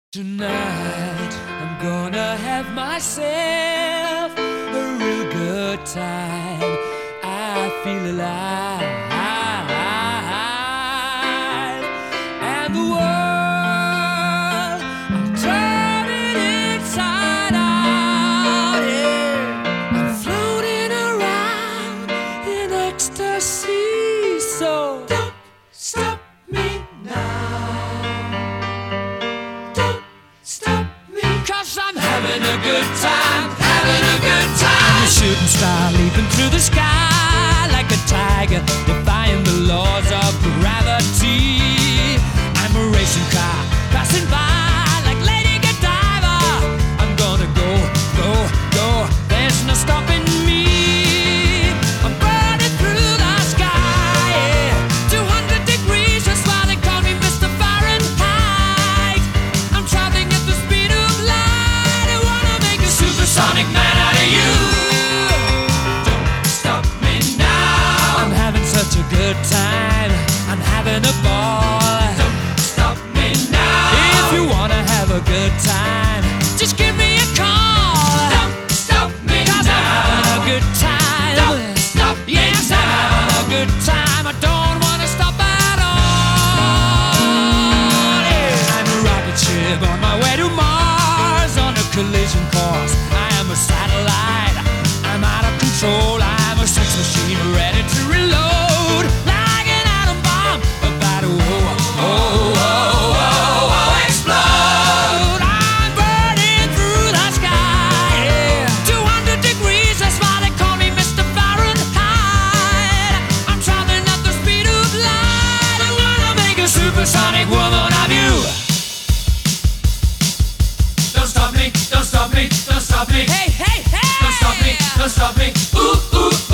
Tonight I'm gonna have myself a real good time. I feel alive, and the world I'm turning inside out. Yeah. I'm floating around in ecstasy. So don't stop me now. Cause I'm having a good time, having a good time. I'm a shooting star leaping through the sky like a tiger, defying the laws of gravity. I'm a racing car passing by like Lady Godiva. I'm gonna go, go, go, there's no stopping me. I'm burning through the sky, yeah. 200 degrees, that's why they call me Mr. Fahrenheit. I'm traveling at the speed of light. I wanna make a supersonic man out of you. Don't stop me now. I'm having such a good time, I'm having a ball. Don't stop me now. If you wanna have a good time, just give me a call. Don't stop me now. 'Cause I'm having a good time. Don't stop me now. Yes, I'm having a good time. I don't wanna stop at all. Yeah. I'm a rocket ship on my way to Mars on a collision course. I am a satellite. I'm out of control. I'm a sex machine ready to reload like an atom bomb about to explode. I'm burning through the sky, yeah. 200 degrees, that's why they call me Mr. Fahrenheit. I'm traveling at the speed of light. I wanna make a supersonic woman of you. Don't stop me, don't stop me, don't stop me. Hey, hey, hey! Don't stop me, don't stop me. Ooh, ooh.